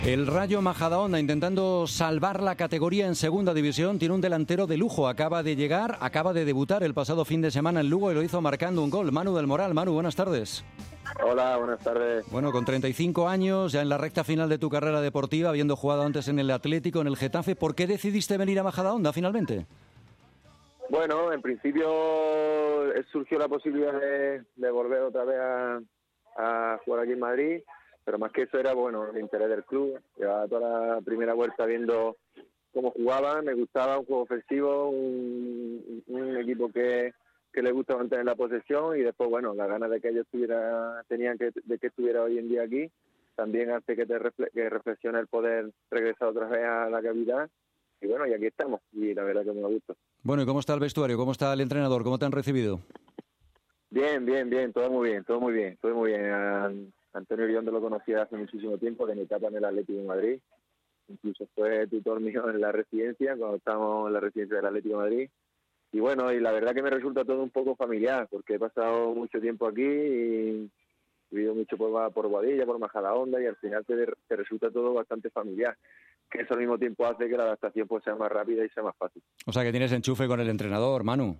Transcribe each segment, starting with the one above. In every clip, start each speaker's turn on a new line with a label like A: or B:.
A: El Rayo Majadahonda, intentando salvar la categoría en segunda división, tiene un delantero de lujo. Acaba de debutar el pasado fin de semana en Lugo y lo hizo marcando un gol. Manu del Moral. Manu, buenas tardes.
B: Hola, buenas tardes.
A: Bueno, con 35 años, ya en la recta final de tu carrera deportiva, habiendo jugado antes en el Atlético, en el Getafe, ¿por qué decidiste venir a Majadahonda finalmente?
B: Bueno, en principio surgió la posibilidad de volver otra vez a jugar aquí en Madrid, pero más que eso era, bueno, el interés del club. Llevaba toda la primera vuelta viendo cómo jugaban, me gustaba un juego ofensivo, un equipo que le gusta mantener la posesión, y después, bueno, la ganas de que ellos de que estuviera hoy en día aquí, también hace que reflexione el poder regresar otra vez a la capital. Y bueno, y aquí estamos, y la verdad que me gusta.
A: Bueno, ¿y cómo está el vestuario? ¿Cómo está el entrenador? ¿Cómo te han recibido?
B: Bien, todo muy bien. Antonio Iriondo lo conocía hace muchísimo tiempo, de mi etapa en el Atlético de Madrid. Incluso fue tutor mío en la residencia, cuando estábamos en la residencia del Atlético de Madrid. Y bueno, y la verdad que me resulta todo un poco familiar, porque he pasado mucho tiempo aquí y he vivido mucho por Boadilla, por Majadahonda, y al final te resulta todo bastante familiar, que eso al mismo tiempo hace que la adaptación pues sea más rápida y sea más fácil.
A: O sea, que tienes enchufe con el entrenador, Manu.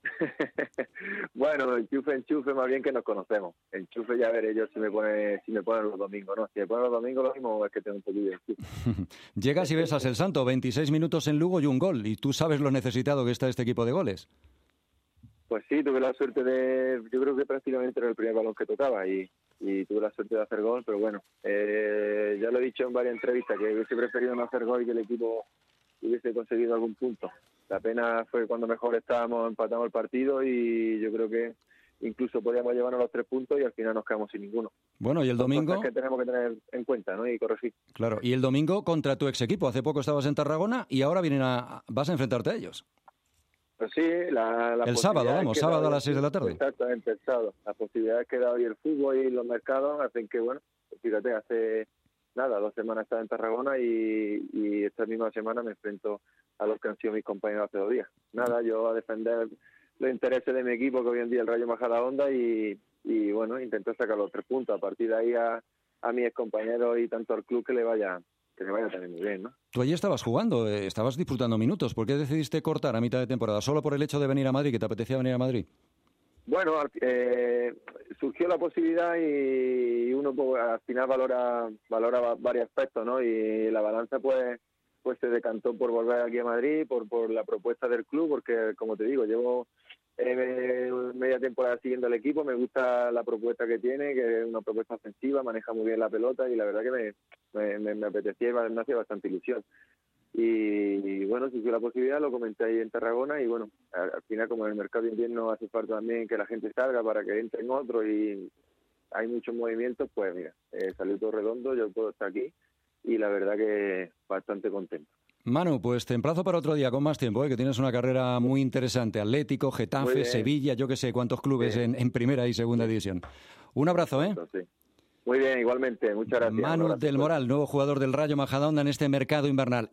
B: Bueno, enchufe más bien que nos conocemos. Enchufe ya veré yo si me ponen los domingos, ¿no? Si me ponen los domingos, lo mismo es que tengo un poquillo de enchufe.
A: Llegas y besas el santo, 26 minutos en Lugo y un gol, y tú sabes lo necesitado que está este equipo de goles.
B: Pues sí, tuve la suerte yo creo que prácticamente era el primer balón que tocaba y tuve la suerte de hacer gol, pero bueno, ya lo he dicho en varias entrevistas, que hubiese preferido no hacer gol y que el equipo hubiese conseguido algún punto. La pena fue cuando mejor empatamos el partido, y yo creo que incluso podíamos llevarnos los 3 puntos y al final nos quedamos sin ninguno.
A: Bueno, y el domingo...
B: Son cosas que tenemos que tener en cuenta, ¿no? Y corregir.
A: Claro, y el domingo contra tu ex equipo. Hace poco estabas en Tarragona y ahora vas a enfrentarte a ellos.
B: Pues sí,
A: el sábado, sábado a las 6 de la tarde.
B: Exactamente, el sábado. Las posibilidades que da hoy el fútbol y los mercados hacen que, bueno, fíjate, hace 2 semanas estaba en Tarragona y esta misma semana me enfrento a los que han sido mis compañeros hace 2 días. Yo a defender los intereses de mi equipo, que hoy en día es el Rayo Majadahonda, y bueno, intento sacar los 3 puntos. A partir de ahí a mis excompañeros y tanto al club que le vaya también muy bien, ¿no?
A: Tú allí estabas jugando, estabas disfrutando minutos. ¿Por qué decidiste cortar a mitad de temporada? ¿Solo por el hecho de venir a Madrid, que te apetecía venir a Madrid?
B: Bueno, surgió la posibilidad y uno al final valora varios aspectos, ¿no? Y la balanza pues se decantó por volver aquí a Madrid, por la propuesta del club, porque como te digo, llevo media temporada siguiendo al equipo, me gusta la propuesta que tiene, que es una propuesta ofensiva, maneja muy bien la pelota, y la verdad que me apetecía y me hacía bastante ilusión. Y bueno, surgió la posibilidad, lo comenté ahí en Tarragona, y bueno, al final, como en el mercado de invierno hace falta también que la gente salga para que entren otros y hay muchos movimientos, pues mira, salió todo redondo, yo puedo estar aquí y la verdad que bastante contento.
A: Manu, pues te emplazo para otro día con más tiempo, que tienes una carrera muy interesante. Atlético, Getafe, Sevilla, yo que sé cuántos clubes en primera y segunda división. Un abrazo, ¿eh?
B: Sí. Muy bien, igualmente, muchas gracias.
A: Manu del Moral, nuevo jugador del Rayo Majadahonda en este mercado invernal.